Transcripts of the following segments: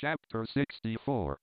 Chapter 64.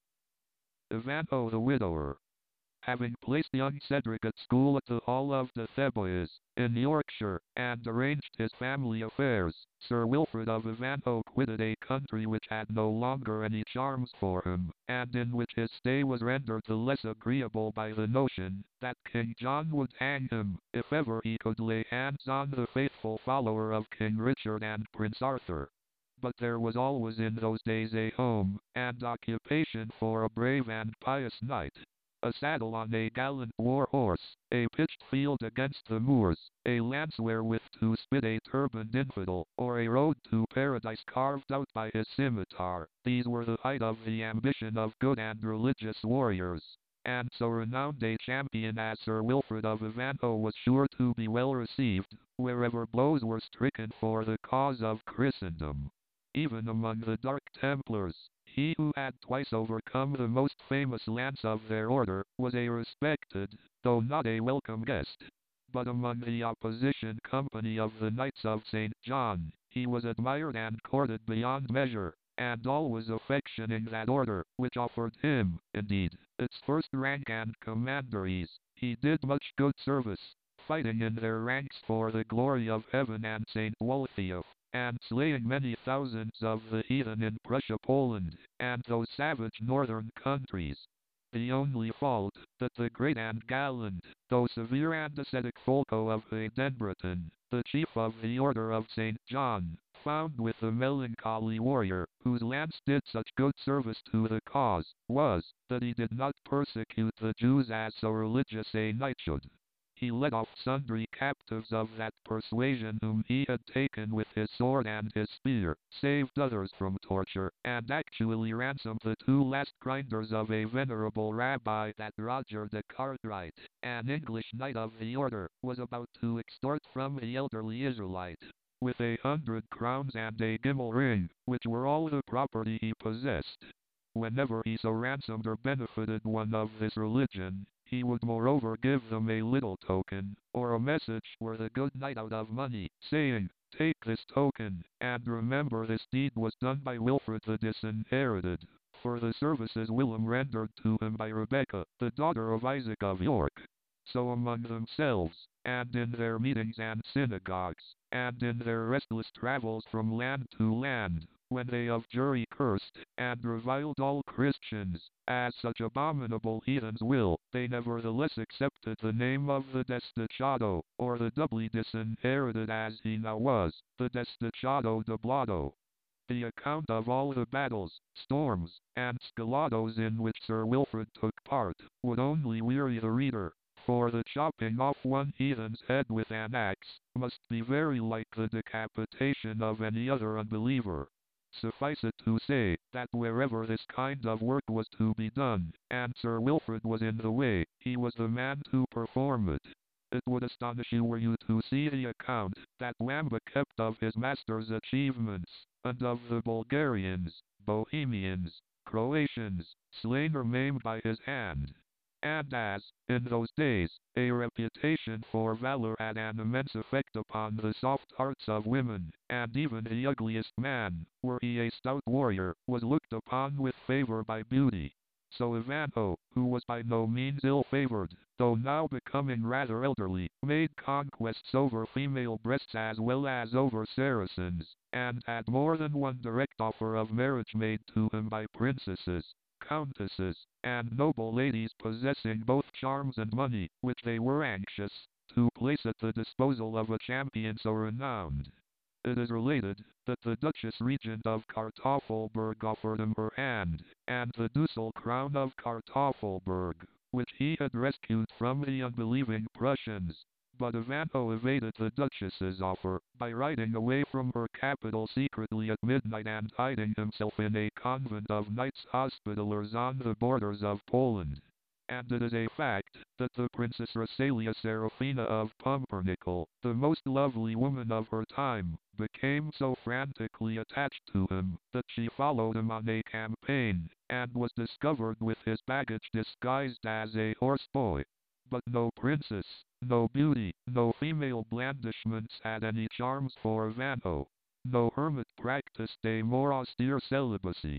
Ivanhoe the Widower. Having placed young Cedric at school at the Hall of the Theboys, in Yorkshire, and arranged his family affairs, Sir Wilfrid of Ivanhoe quitted a country which had no longer any charms for him, and in which his stay was rendered the less agreeable by the notion that King John would hang him, if ever he could lay hands on the faithful follower of King Richard and Prince Arthur. But there was always in those days a home and occupation for a brave and pious knight. A saddle on a gallant war horse, a pitched field against the moors, a lance wherewith to spit a turbaned infidel, or a road to paradise carved out by his scimitar, these were the height of the ambition of good and religious warriors. And so renowned a champion as Sir Wilfrid of Ivanhoe was sure to be well received, wherever blows were stricken for the cause of Christendom. Even among the Dark Templars, he who had twice overcome the most famous lance of their order, was a respected, though not a welcome guest. But among the opposition company of the Knights of St. John, he was admired and courted beyond measure, and always affectioning that order, which offered him, indeed, its first rank and commanderies. He did much good service, fighting in their ranks for the glory of heaven and St. Wolfiof, and slaying many thousands of the heathen in Prussia, Poland, and those savage northern countries. The only fault, that the great and gallant, though severe and ascetic Folko of Edinburgh, the chief of the Order of St. John, found with the melancholy warrior, whose lance did such good service to the cause, was, that he did not persecute the Jews as so religious a knight should. He let off sundry captives of that persuasion whom he had taken with his sword and his spear, saved others from torture, and actually ransomed the two last grinders of a venerable rabbi that Roger de Cartwright, an English knight of the order, was about to extort from the elderly Israelite, with 100 crowns and a gimel ring, which were all the property he possessed. Whenever he so ransomed or benefited one of this religion, he would moreover give them a little token, or a message were the good knight out of money, saying, "Take this token, and remember this deed was done by Wilfrid the Disinherited, for the services Willem rendered to him by Rebecca, the daughter of Isaac of York." So among themselves, and in their meetings and synagogues, and in their restless travels from land to land, when they of jury cursed, and reviled all Christians, as such abominable heathens will, they nevertheless accepted the name of the Desdichado, or the doubly disinherited as he now was, the Desdichado de Blado. The account of all the battles, storms, and scalados in which Sir Wilfrid took part, would only weary the reader, for the chopping off one heathen's head with an axe, must be very like the decapitation of any other unbeliever. Suffice it to say, that wherever this kind of work was to be done, and Sir Wilfrid was in the way, he was the man to perform it. It would astonish you were you to see the account that Wamba kept of his master's achievements, and of the Bulgarians, Bohemians, Croatians, slain or maimed by his hand. And as, in those days, a reputation for valor had an immense effect upon the soft hearts of women, and even the ugliest man, were he a stout warrior, was looked upon with favor by beauty. So Ivanhoe, who was by no means ill-favored, though now becoming rather elderly, made conquests over female breasts as well as over Saracens, and had more than one direct offer of marriage made to him by princesses, countesses, and noble ladies possessing both charms and money, which they were anxious to place at the disposal of a champion so renowned. It is related that the Duchess Regent of Kartoffelberg offered him her hand, and the ducal crown of Kartoffelberg, which he had rescued from the unbelieving Prussians. But Ivanhoe evaded the Duchess's offer, by riding away from her capital secretly at midnight and hiding himself in a convent of Knights Hospitallers on the borders of Poland. And it is a fact, that the Princess Rosalia Serafina of Pumpernickel, the most lovely woman of her time, became so frantically attached to him, that she followed him on a campaign, and was discovered with his baggage disguised as a horse-boy. But no princess, no beauty, no female blandishments had any charms for Ivanhoe. No hermit practiced a more austere celibacy.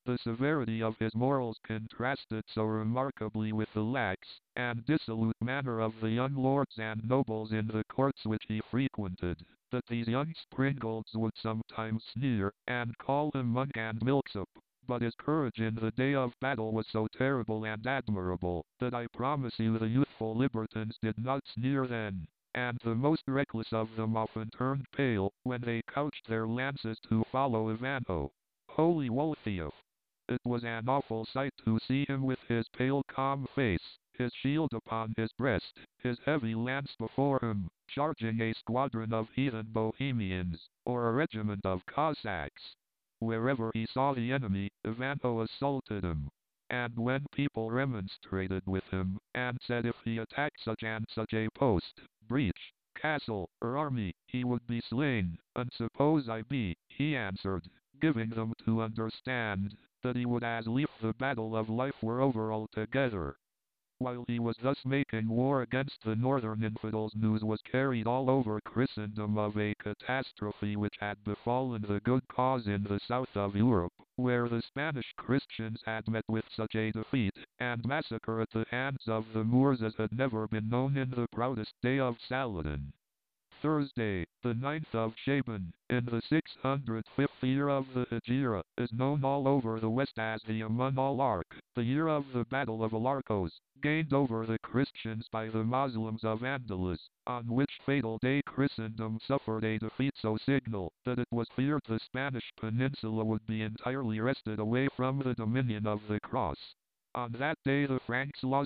The severity of his morals contrasted so remarkably with the lax and dissolute manner of the young lords and nobles in the courts which he frequented, that these young springalds would sometimes sneer and call him monk and milksop. But his courage in the day of battle was so terrible and admirable, that I promise you the youthful libertines did not sneer then, and the most reckless of them often turned pale when they couched their lances to follow Ivanhoe. Holy Wolfiof! It was an awful sight to see him with his pale calm face, his shield upon his breast, his heavy lance before him, charging a squadron of heathen Bohemians, or a regiment of Cossacks. Wherever he saw the enemy, Ivanhoe assaulted him. And when people remonstrated with him, and said if he attacked such and such a post, breach, castle, or army, he would be slain, and suppose I be, he answered, giving them to understand that he would as lief the battle of life were over altogether. While he was thus making war against the northern infidels, news was carried all over Christendom of a catastrophe which had befallen the good cause in the south of Europe, where the Spanish Christians had met with such a defeat and massacre at the hands of the Moors as had never been known in the proudest day of Saladin. Thursday, the 9th of Shaban, in the 605th year of the Hijra, is known all over the West as the Amun al-Arq, the year of the Battle of Alarcos, gained over the Christians by the Muslims of Andalus, on which fatal day Christendom suffered a defeat so signal that it was feared the Spanish peninsula would be entirely wrested away from the dominion of the Cross. On that day the Franks lost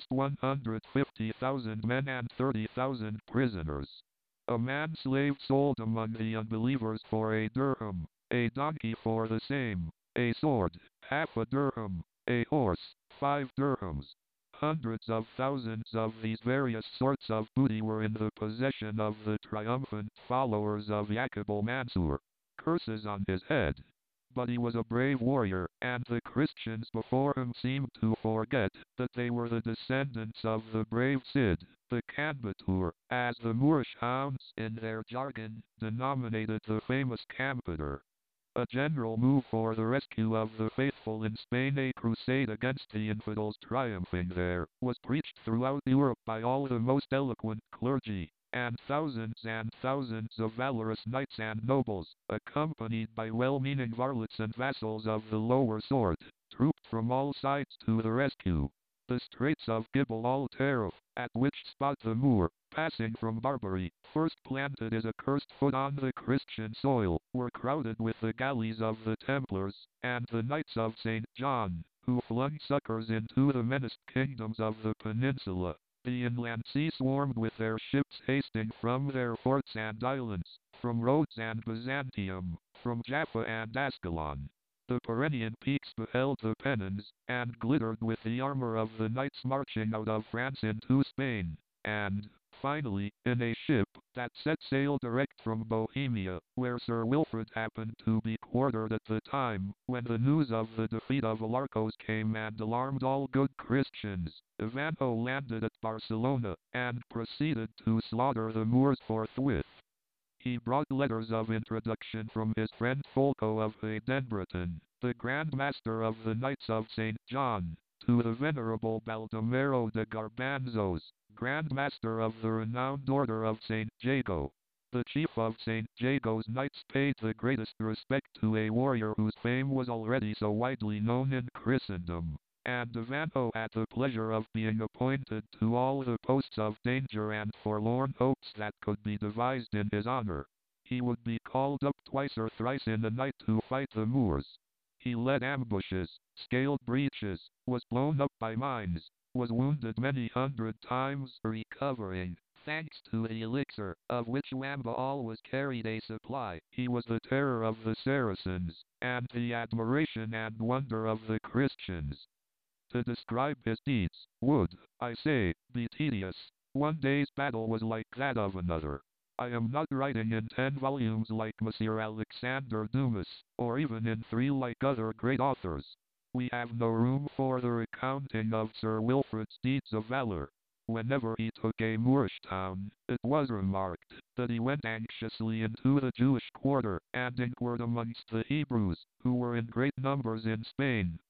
150,000 men and 30,000 prisoners. A man-slave sold among the unbelievers for a dirham, a donkey for the same, a sword, half a dirham, a horse, 5 dirhams. Hundreds of thousands of these various sorts of booty were in the possession of the triumphant followers of Yaqub al-Mansur. Curses on his head! But he was a brave warrior, and the Christians before him seemed to forget that they were the descendants of the brave Cid, the Candidature, as the Moorish hounds in their jargon denominated the famous Campeador. A general move for the rescue of the faithful in Spain, a crusade against the infidels triumphing there, was preached throughout Europe by all the most eloquent clergy, and thousands of valorous knights and nobles, accompanied by well-meaning varlets and vassals of the lower sort, trooped from all sides to the rescue. The Straits of Gibel al-Tarif, at which spot the Moor, passing from Barbary, first planted his accursed foot on the Christian soil, were crowded with the galleys of the Templars, and the Knights of St. John, who flung succors into the menaced kingdoms of the peninsula. The inland sea swarmed with their ships hasting from their forts and islands, from Rhodes and Byzantium, from Jaffa and Ascalon. The Pyrenean peaks beheld the pennons, and glittered with the armor of the knights marching out of France into Spain, and, finally, in a ship that set sail direct from Bohemia, where Sir Wilfrid happened to be quartered at the time, when the news of the defeat of Alarcos came and alarmed all good Christians, Ivanhoe landed at Barcelona, and proceeded to slaughter the Moors forthwith. He brought letters of introduction from his friend Folko of Aidenbreton, the Grand Master of the Knights of St. John, to the Venerable Baldomero de Garbanzos, Grand Master of the renowned Order of St. Jago. The chief of St. Jago's Knights paid the greatest respect to a warrior whose fame was already so widely known in Christendom, and Ivanhoe had the pleasure of being appointed to all the posts of danger and forlorn hopes that could be devised in his honor. He would be called up twice or thrice in the night to fight the Moors. He led ambushes, scaled breaches, was blown up by mines, was wounded many 100 times, recovering, thanks to the elixir, of which Wamba always carried a supply. He was the terror of the Saracens, and the admiration and wonder of the Christians. To describe his deeds would, I say, be tedious. One day's battle was like that of another. I am not writing in 10 volumes like Monsieur Alexander Dumas, or even in 3 like other great authors. We have no room for the recounting of Sir Wilfrid's deeds of valor. Whenever he took a Moorish town, it was remarked that he went anxiously into the Jewish quarter, and inquired amongst the Hebrews, who were in great numbers in Spain,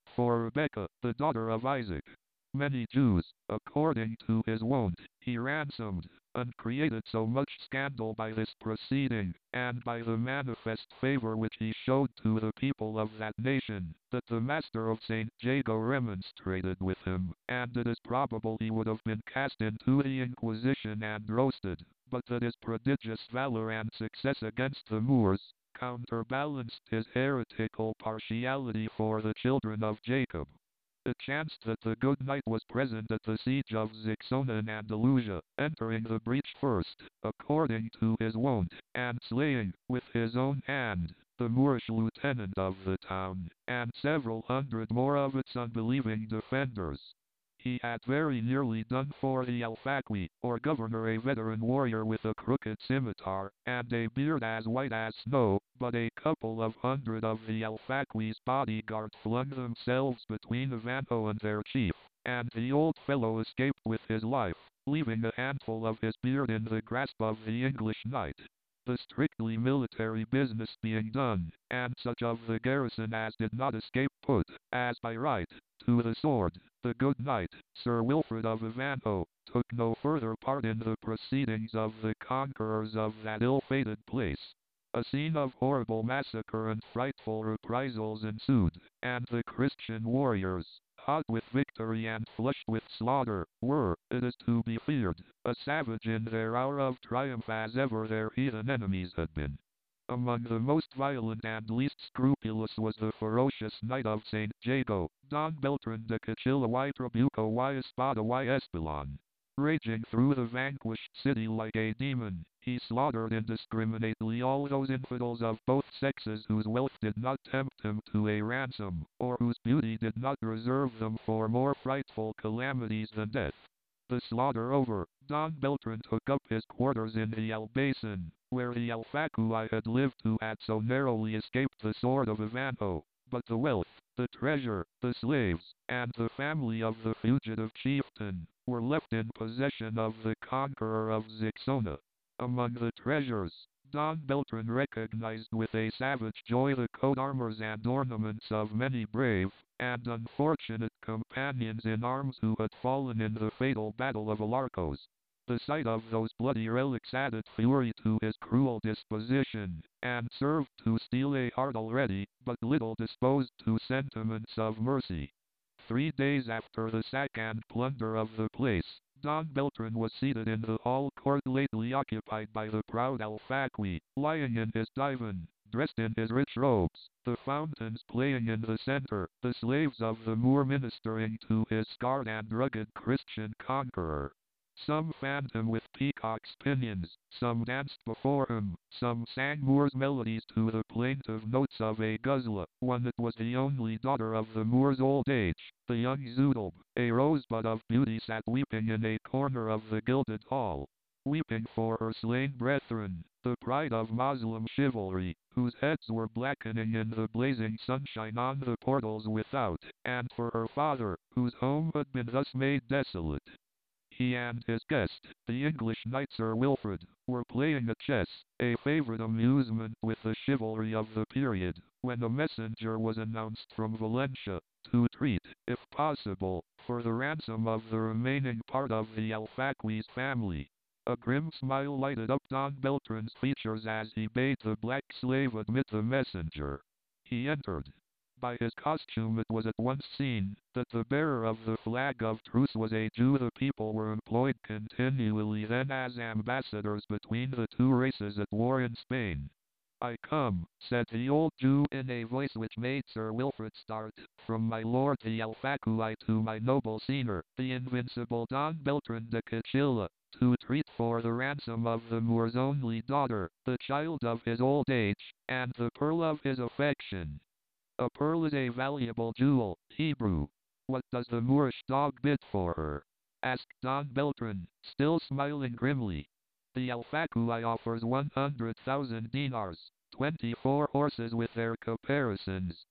for Rebekah, the daughter of Isaac. Many Jews, according to his wont, he ransomed, and created so much scandal by this proceeding, and by the manifest favor which he showed to the people of that nation, that the master of St. Jago remonstrated with him, and it is probable he would have been cast into the Inquisition and roasted, but that his prodigious valor and success against the Moors counterbalanced his heretical partiality for the children of Jacob. It chanced that the good knight was present at the siege of Zixona in Andalusia, entering the breach first, according to his wont, and slaying, with his own hand, the Moorish lieutenant of the town, and several hundred more of its unbelieving defenders. He had very nearly done for the Alfaqui, or governor, a veteran warrior with a crooked scimitar, and a beard as white as snow, but a couple of hundred of the Alfaqui's bodyguard flung themselves between Ivanhoe and their chief, and the old fellow escaped with his life, leaving a handful of his beard in the grasp of the English knight. The strictly military business being done, and such of the garrison as did not escape put, as by right, to the sword, the good knight, Sir Wilfrid of Ivanhoe, took no further part in the proceedings of the conquerors of that ill-fated place. A scene of horrible massacre and frightful reprisals ensued, and the Christian warriors, hot with victory and flushed with slaughter, were, it is to be feared, as savage in their hour of triumph as ever their heathen enemies had been. Among the most violent and least scrupulous was the ferocious knight of St. Jago, Don Beltran de Cachilla y Trabuco y Espada y Espelon. Raging through the vanquished city like a demon, he slaughtered indiscriminately all those infidels of both sexes whose wealth did not tempt him to a ransom, or whose beauty did not reserve them for more frightful calamities than death. The slaughter over, Don Beltran took up his quarters in the Albaycin, where the Alfaqui had lived who had so narrowly escaped the sword of Ivanhoe. But the wealth, the treasure, the slaves, and the family of the fugitive chieftain, were left in possession of the conqueror of Zixona. Among the treasures, Don Beltran recognized with a savage joy the coat armors and ornaments of many brave and unfortunate companions in arms who had fallen in the fatal battle of Alarcos. The sight of those bloody relics added fury to his cruel disposition, and served to steel a heart already but little disposed to sentiments of mercy. 3 days after the sack and plunder of the place, Don Beltran was seated in the hall court lately occupied by the proud Alfaqui, lying in his divan, dressed in his rich robes, the fountains playing in the center, the slaves of the Moor ministering to his scarred and rugged Christian conqueror. Some fanned him with peacock's pinions, some danced before him, some sang Moor's melodies to the plaintive notes of a ghazla. One that was the only daughter of the Moor's old age, the young Zudulb, a rosebud of beauty, sat weeping in a corner of the gilded hall, weeping for her slain brethren, the pride of Moslem chivalry, whose heads were blackening in the blazing sunshine on the portals without, and for her father, whose home had been thus made desolate. He and his guest, the English knight Sir Wilfrid, were playing at chess, a favorite amusement with the chivalry of the period, when a messenger was announced from Valencia, to treat, if possible, for the ransom of the remaining part of the Alfaqui's family. A grim smile lighted up Don Beltran's features as he bade the black slave admit the messenger. He entered. By his costume it was at once seen that the bearer of the flag of truce was a Jew. The people were employed continually then as ambassadors between the two races at war in Spain. "I come," said the old Jew in a voice which made Sir Wilfrid start, "from my lord the Alfaqui to my noble senior, the invincible Don Beltran de Cachilla, to treat for the ransom of the Moor's only daughter, the child of his old age, and the pearl of his affection." "A pearl is a valuable jewel, Hebrew. What does the Moorish dog bid for her?" asked Don Beltran, still smiling grimly. "The Alfaqui offers 100,000 dinars, 24 horses with their caparisons,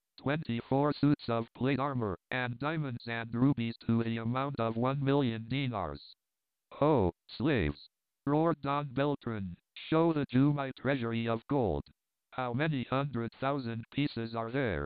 24 suits of plate armor, and diamonds and rubies to the amount of 1,000,000 dinars. "Ho, slaves!" roared Don Beltran, "show the Jew my treasury of gold. How many 100,000 pieces are there?"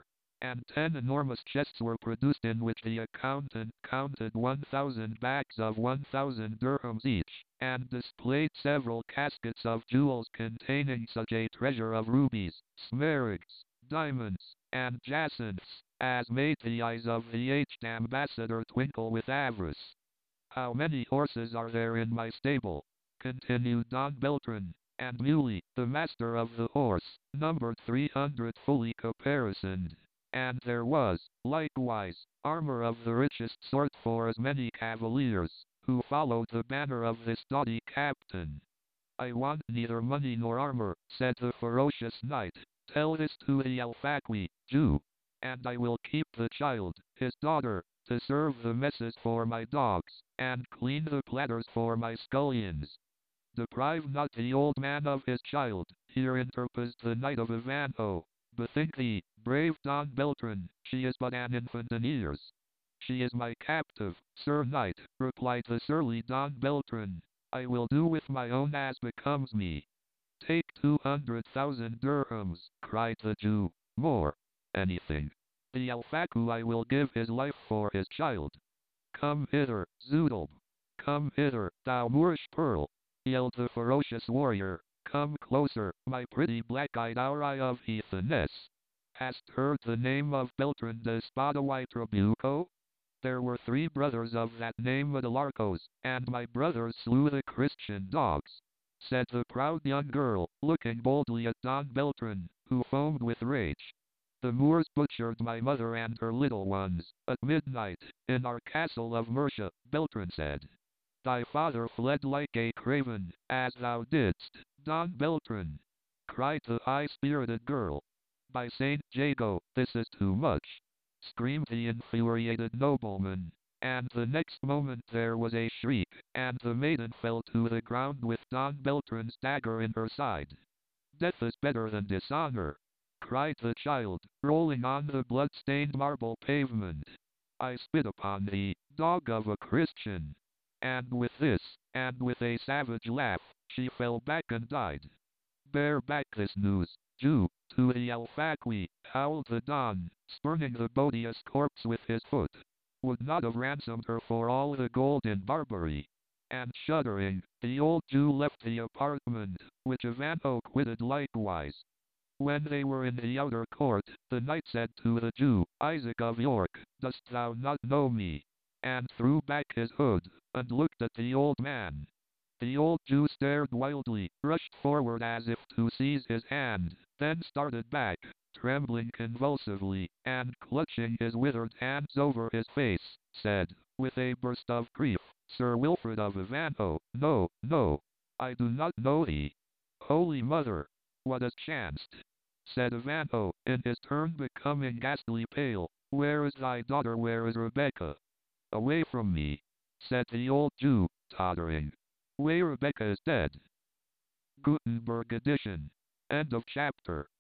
and 10 enormous chests were produced in which the accountant counted 1,000 bags of 1,000 dirhams each, and displayed several caskets of jewels containing such a treasure of rubies, smaragds, diamonds, and jacinths, as made the eyes of the aged ambassador twinkle with avarice. How many horses are there in my stable? Continued Don Beltran, and Muley, the master of the horse, numbered 300 fully caparisoned. And there was, likewise, armor of the richest sort for as many cavaliers, who followed the banner of this doughty captain. I want neither money nor armor, said the ferocious knight. Tell this to the Alfaqui, Jew, and I will keep the child, his daughter, to serve the messes for my dogs, and clean the platters for my scullions. Deprive not the old man of his child, here interposed the knight of Ivanhoe. Bethink thee, brave Don Beltran, she is but an infant in years. She is my captive, sir knight, replied the surly Don Beltran. I will do with my own as becomes me. Take 200,000 dirhams, cried the Jew. More. Anything. The Alfaqu I will give his life for his child. Come hither, Zoodleb. Come hither, thou Moorish pearl, yelled the ferocious warrior. Come closer, my pretty black-eyed eye of heatheness. Hast heard the name of Beltran de Espada y Trabuco? There were 3 brothers of that name at Alarcos, and my brothers slew the Christian dogs, said the proud young girl, looking boldly at Don Beltran, who foamed with rage. The Moors butchered my mother and her little ones, at midnight, in our castle of Murcia, Beltran said. Thy father fled like a craven, as thou didst, Don Beltran, cried the high-spirited girl. By Saint Jago, this is too much, screamed the infuriated nobleman, and the next moment there was a shriek, and the maiden fell to the ground with Don Beltran's dagger in her side. Death is better than dishonor, cried the child, rolling on the blood-stained marble pavement. I spit upon thee, dog of a Christian. And with this, and with a savage laugh, she fell back and died. Bear back this news, Jew, to the Alfaqui, howled the Don, spurning the Bodious corpse with his foot. Would not have ransomed her for all the gold in Barbary. And shuddering, the old Jew left the apartment, which Ivanhoe quitted likewise. When they were in the outer court, the knight said to the Jew, Isaac of York, dost thou not know me? And threw back his hood, and looked at the old man. The old Jew stared wildly, rushed forward as if to seize his hand, then started back, trembling convulsively, and clutching his withered hands over his face, said, with a burst of grief, Sir Wilfred of Ivanhoe, no, no, I do not know thee. Holy Mother, what has chanced? Said Ivanhoe, in his turn becoming ghastly pale. Where is thy daughter, where is Rebecca? Away from me, said the old Jew, tottering. Way Rebecca is dead. Gutenberg edition. End of chapter.